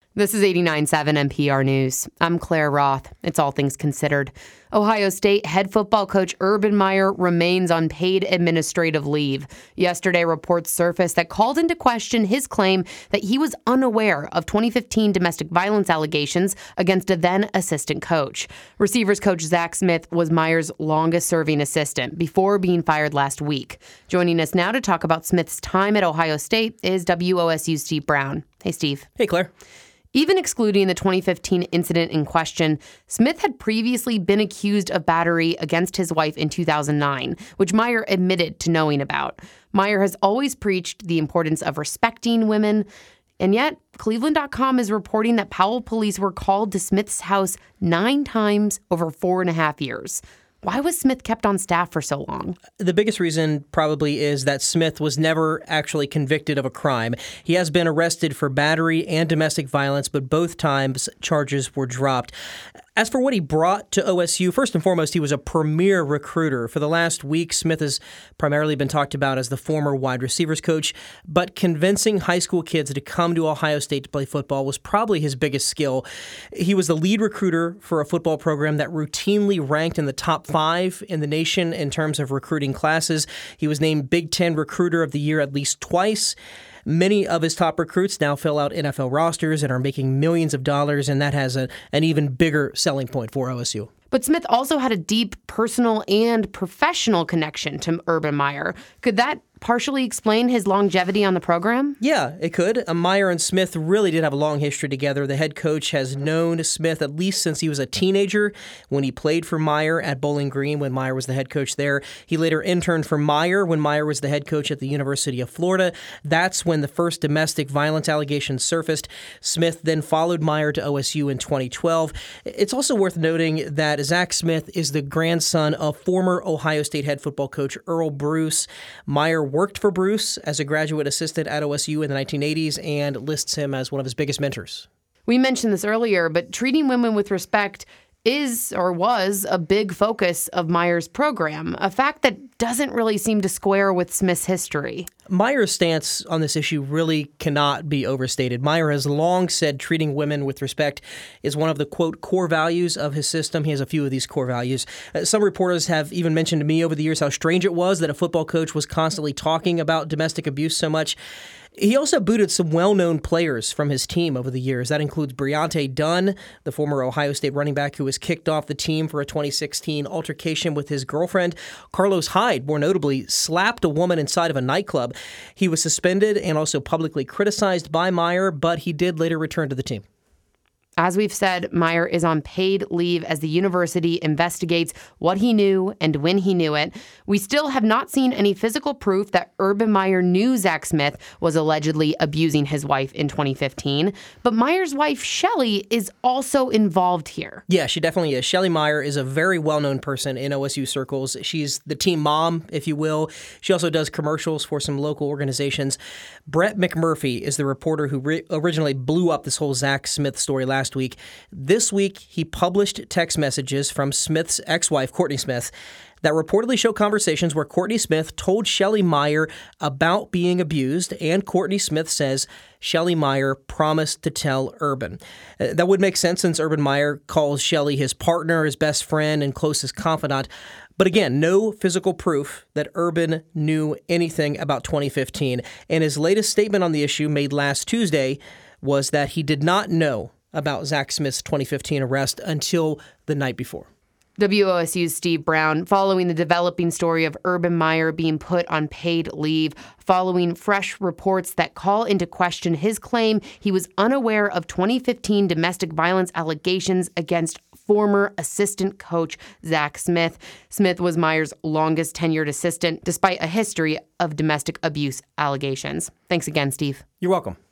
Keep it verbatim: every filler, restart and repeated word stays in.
This is eighty-nine point seven N P R News. I'm Claire Roth. It's All Things Considered. Ohio State head football coach Urban Meyer remains on paid administrative leave. Yesterday, reports surfaced that called into question his claim that he was unaware of twenty fifteen domestic violence allegations against a then assistant coach. Receivers coach Zach Smith was Meyer's longest-serving assistant before being fired last week. Joining us now to talk about Smith's time at Ohio State is W O S U's Steve Brown. Hey, Steve. Hey, Claire. Even excluding the twenty fifteen incident in question, Smith had previously been accused of battery against his wife in two thousand nine, which Meyer admitted to knowing about. Meyer has always preached the importance of respecting women, and yet Cleveland dot com is reporting that Powell police were called to Smith's house nine times over four and a half years. Why was Smith kept on staff for so long? The biggest reason probably is that Smith was never actually convicted of a crime. He has been arrested for battery and domestic violence, but both times charges were dropped. As for what he brought to O S U, first and foremost, he was a premier recruiter. For the last week, Smith has primarily been talked about as the former wide receivers coach, but convincing high school kids to come to Ohio State to play football was probably his biggest skill. He was the lead recruiter for a football program that routinely ranked in the top five in the nation in terms of recruiting classes. He was named Big Ten Recruiter of the Year at least twice. Many of his top recruits now fill out N F L rosters and are making millions of dollars, and that has a, an even bigger selling point for O S U. But Smith also had a deep personal and professional connection to Urban Meyer. Could that partially explain his longevity on the program? Yeah, it could. Uh, Meyer and Smith really did have a long history together. The head coach has known Smith at least since he was a teenager when he played for Meyer at Bowling Green when Meyer was the head coach there. He later interned for Meyer when Meyer was the head coach at the University of Florida. That's when the first domestic violence allegations surfaced. Smith then followed Meyer to O S U in twenty twelve. It's also worth noting that Zach Smith is the grandson of former Ohio State head football coach Earl Bruce. Meyer worked for Bruce as a graduate assistant at O S U in the nineteen eighties and lists him as one of his biggest mentors. We mentioned this earlier, but treating women with respect is or was a big focus of Meyer's program, a fact that doesn't really seem to square with Smith's history. Meyer's stance on this issue really cannot be overstated. Meyer has long said treating women with respect is one of the, quote, core values of his system. He has a few of these core values. Uh, some reporters have even mentioned to me over the years how strange it was that a football coach was constantly talking about domestic abuse so much. He also booted some well-known players from his team over the years. That includes Briante Dunn, the former Ohio State running back who was kicked off the team for a twenty sixteen altercation with his girlfriend. Carlos Hyde, more notably, slapped a woman inside of a nightclub. He was suspended and also publicly criticized by Meyer, but he did later return to the team. As we've said, Meyer is on paid leave as the university investigates what he knew and when he knew it. We still have not seen any physical proof that Urban Meyer knew Zach Smith was allegedly abusing his wife in twenty fifteen. But Meyer's wife, Shelly, is also involved here. Yeah, she definitely is. Shelly Meyer is a very well-known person in O S U circles. She's the team mom, if you will. She also does commercials for some local organizations. Brett McMurphy is the reporter who re- originally blew up this whole Zach Smith story last week. This week, he published text messages from Smith's ex-wife, Courtney Smith, that reportedly show conversations where Courtney Smith told Shelly Meyer about being abused, and Courtney Smith says Shelly Meyer promised to tell Urban. Uh, that would make sense since Urban Meyer calls Shelly his partner, his best friend, and closest confidant. But again, no physical proof that Urban knew anything about twenty fifteen. And his latest statement on the issue, made last Tuesday, was that he did not know about Zach Smith's twenty fifteen arrest until the night before. W O S U's Steve Brown, following the developing story of Urban Meyer being put on paid leave, following fresh reports that call into question his claim he was unaware of twenty fifteen domestic violence allegations against former assistant coach Zach Smith. Smith was Meyer's longest tenured assistant, despite a history of domestic abuse allegations. Thanks again, Steve. You're welcome.